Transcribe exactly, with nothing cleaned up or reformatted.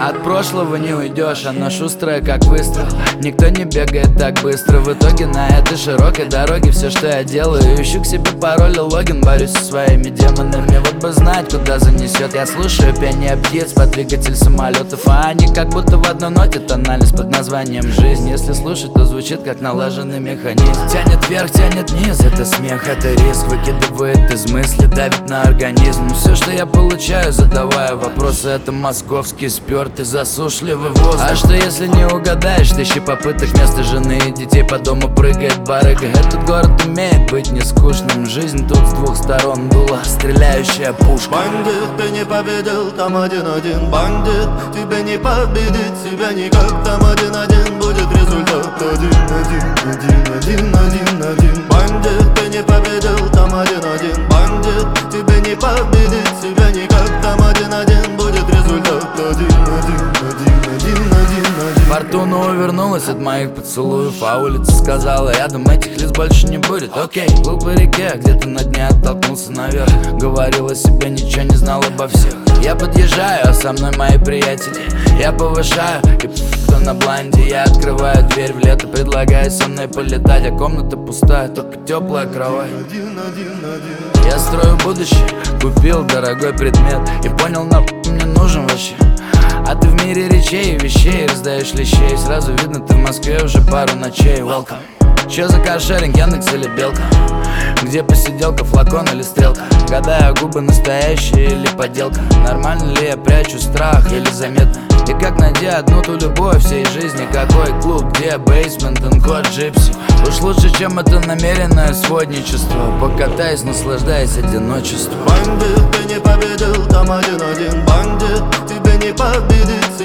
От прошлого не уйдешь, оно шустрое как выстрел. Никто не бегает так быстро. В итоге на этой широкой дороге все, что я делаю, ищу к себе пароль и логин, борюсь со своими демонами. Вот бы знать, куда занесет. Я слушаю пение птиц под двигатель самолетов, а они как будто в одной ноте тональность под названием жизнь. Если слушать, то звучит как налаженный механизм. Тянет вверх, тянет вниз, это смех, это риск. Выкидывает из мысли, давит на организм. Все, что я получаю, задавая вопросы, это московский спёртый засушливый воздух. А что если не угадаешь? Тысячи попыток вместо жены и детей по дому прыгает барыга. Этот город умеет быть не скучным. Жизнь тут с двух сторон дула стреляющая пушка. Бандит, ты не победил, там один-один. Бандит, тебе не победить себя никак. Там один-один будет результат. Один-один, один-один, один-один. Бандит, ты не победил, там один-один. Бандит, тебе не победить себя никак. Там один-один будет результат. Один-один, один-один, один-один. Фортуна увернулась от моих поцелуев, а улица сказала: рядом этих лиц больше не будет. Окей, плыл по реке, где-то на дне оттолкнулся наверх. Говорил о себе, ничего не знал обо всех. Я подъезжаю, а со мной мои приятели. Я повышаю, и кто на бланде. Я открываю дверь в лето, предлагаю со мной полетать. А комната пустая, только теплая кровать. Один, один, один. Я строю будущее, купил дорогой предмет и понял, нахуй мне нужен вообще. А ты в мире речей и вещей раздаешь лещей. Сразу видно, ты в Москве уже пару ночей. Welcome. Че за каршеринг, Яндекс или Белка? Где посиделка, флакон или стрелка? Гадаю, губы настоящие или подделка? Нормально ли я прячу страх или заметно? И как найти одну ту любовь всей жизни? Какой клуб, где бейсмент, код джипси? Уж лучше, чем это намеренное сводничество. Покатайся, наслаждаясь одиночеством. Бандит, ты не победил, там один-один. Бандит, тебе не победить